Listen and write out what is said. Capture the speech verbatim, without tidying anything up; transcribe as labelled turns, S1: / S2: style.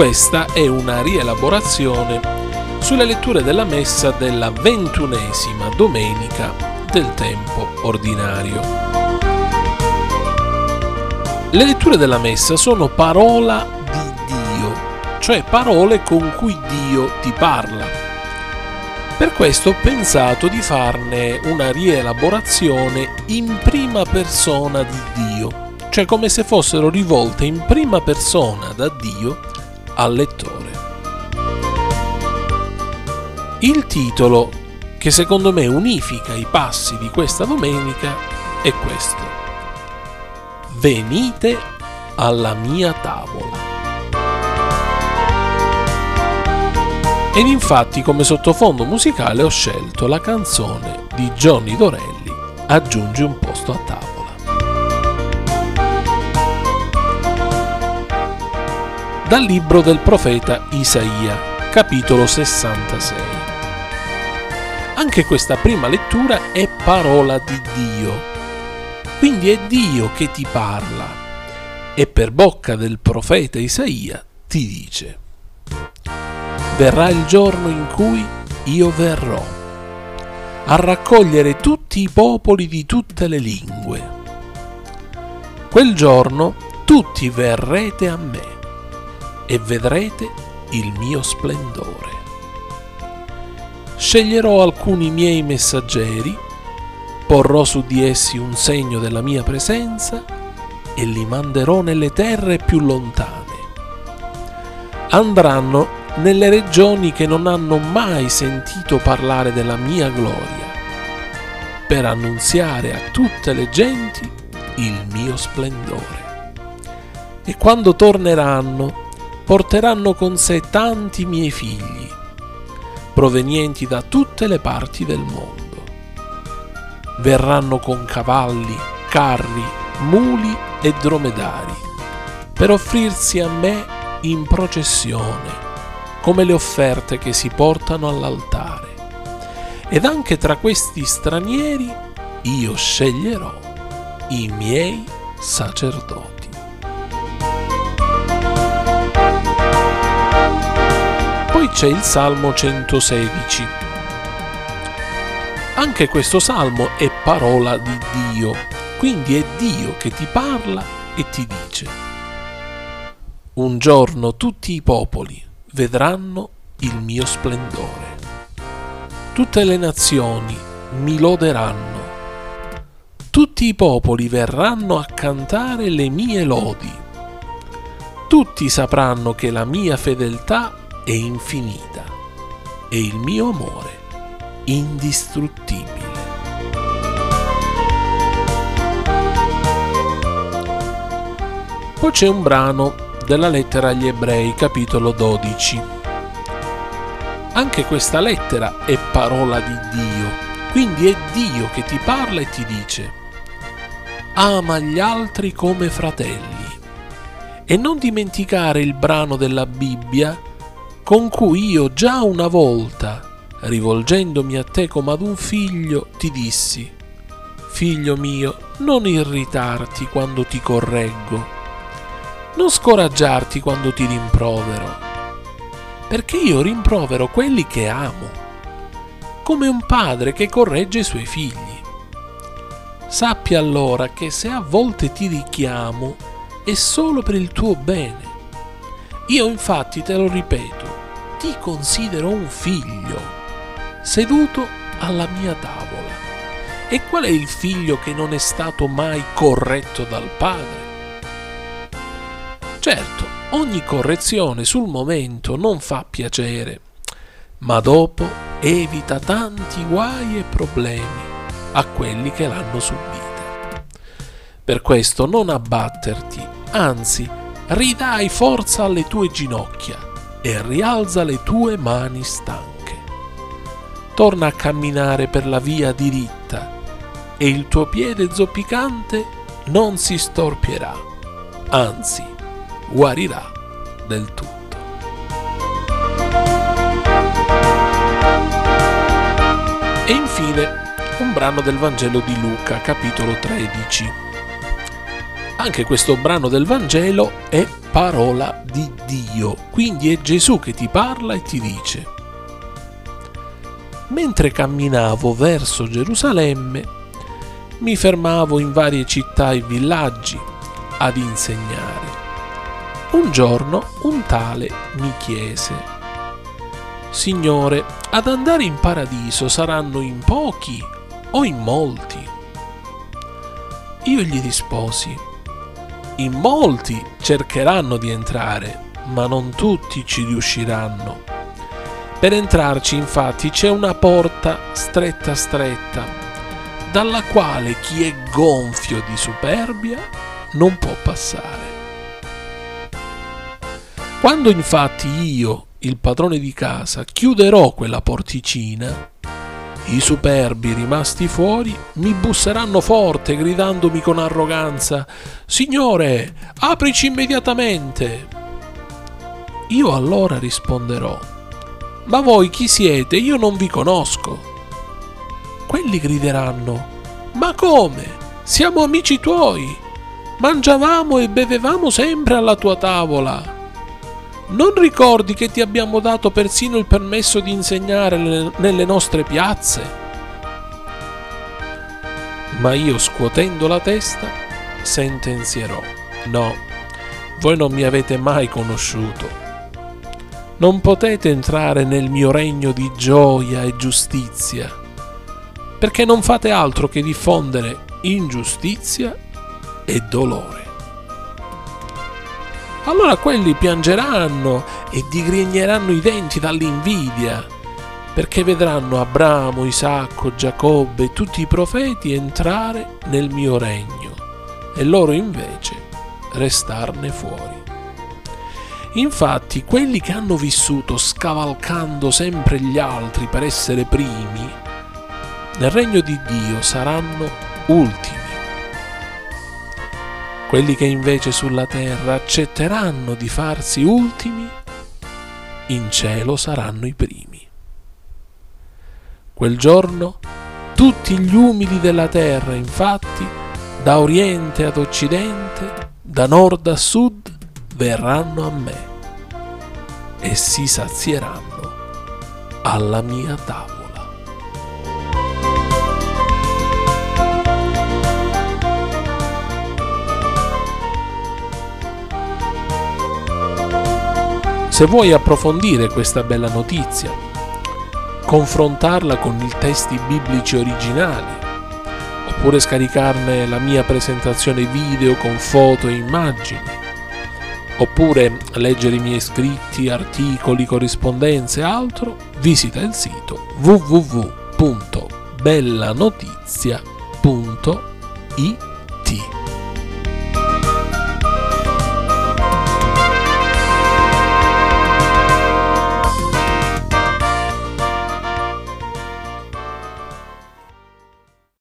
S1: Questa è una rielaborazione sulle letture della messa della ventunesima domenica del tempo ordinario. Le letture della messa sono parola di Dio, cioè parole con cui Dio ti parla. Per questo ho pensato di farne una rielaborazione in prima persona di Dio, cioè come se fossero rivolte in prima persona da Dio al lettore. Il titolo, che secondo me unifica i passi di questa domenica, è questo: Venite alla mia tavola. Ed infatti come sottofondo musicale ho scelto la canzone di Johnny Dorelli, Aggiungi un posto a tavola. Dal libro del profeta Isaia, capitolo sessantasei. Anche questa prima lettura è parola di Dio, quindi è Dio che ti parla e per bocca del profeta Isaia ti dice: verrà il giorno in cui io verrò a raccogliere tutti i popoli di tutte le lingue. Quel giorno tutti verrete a me e vedrete il mio splendore. Sceglierò alcuni miei messaggeri, porrò su di essi un segno della mia presenza e li manderò nelle terre più lontane. Andranno nelle regioni che non hanno mai sentito parlare della mia gloria, per annunziare a tutte le genti il mio splendore. E quando torneranno, porteranno con sé tanti miei figli, provenienti da tutte le parti del mondo. Verranno con cavalli, carri, muli e dromedari, per offrirsi a me in processione, come le offerte che si portano all'altare. Ed anche tra questi stranieri io sceglierò i miei sacerdoti. Poi c'è il Salmo centosedici. Anche questo salmo è parola di Dio, quindi è Dio che ti parla e ti dice: un giorno tutti i popoli vedranno il mio splendore. Tutte le nazioni mi loderanno. Tutti i popoli verranno a cantare le mie lodi. Tutti sapranno che la mia fedeltà è infinita e il mio amore indistruttibile. Poi c'è un brano della lettera agli Ebrei, capitolo dodici. Anche questa lettera è parola di Dio, quindi è Dio che ti parla e ti dice: ama gli altri come fratelli. E non dimenticare il brano della Bibbia con cui io già una volta, rivolgendomi a te come ad un figlio, ti dissi: figlio mio, non irritarti quando ti correggo, non scoraggiarti quando ti rimprovero, perché io rimprovero quelli che amo, come un padre che corregge i suoi figli. Sappi allora che se a volte ti richiamo è solo per il tuo bene. Io infatti te lo ripeto, ti considero un figlio, seduto alla mia tavola. E qual è il figlio che non è stato mai corretto dal padre? Certo, ogni correzione sul momento non fa piacere, ma dopo evita tanti guai e problemi a quelli che l'hanno subita. Per questo non abbatterti, anzi, ridai forza alle tue ginocchia e rialza le tue mani stanche. Torna a camminare per la via diritta e il tuo piede zoppicante non si storpierà, anzi, guarirà del tutto. E infine un brano del Vangelo di Luca, capitolo tredici. Anche questo brano del Vangelo è parola di Dio, quindi è Gesù che ti parla e ti dice: mentre camminavo verso Gerusalemme, mi fermavo in varie città e villaggi ad insegnare. Un giorno un tale mi chiese: Signore, ad andare in paradiso saranno in pochi o in molti? Io gli risposi: in molti cercheranno di entrare, ma non tutti ci riusciranno. Per entrarci, infatti, c'è una porta stretta stretta, dalla quale chi è gonfio di superbia non può passare. Quando infatti io, il padrone di casa, chiuderò quella porticina, i superbi rimasti fuori mi busseranno forte, gridandomi con arroganza: Signore, aprici immediatamente! Io allora risponderò: ma voi chi siete? Io non vi conosco. Quelli grideranno: ma come? Siamo amici tuoi! Mangiavamo e bevevamo sempre alla tua tavola. Non ricordi che ti abbiamo dato persino il permesso di insegnare nelle nostre piazze? Ma io, scuotendo la testa, sentenzierò: no, voi non mi avete mai conosciuto. Non potete entrare nel mio regno di gioia e giustizia, perché non fate altro che diffondere ingiustizia e dolore. Allora quelli piangeranno e digrigneranno i denti dall'invidia, perché vedranno Abramo, Isacco, Giacobbe e tutti i profeti entrare nel mio regno e loro invece restarne fuori. Infatti quelli che hanno vissuto scavalcando sempre gli altri per essere primi, nel regno di Dio saranno ultimi. Quelli che invece sulla terra accetteranno di farsi ultimi, in cielo saranno i primi. Quel giorno tutti gli umili della terra, infatti, da oriente ad occidente, da nord a sud, verranno a me e si sazieranno alla mia tavola. Se vuoi approfondire questa bella notizia, confrontarla con i testi biblici originali, oppure scaricarne la mia presentazione video con foto e immagini, oppure leggere i miei scritti, articoli, corrispondenze e altro, visita il sito w w w punto bellanotizia punto i t.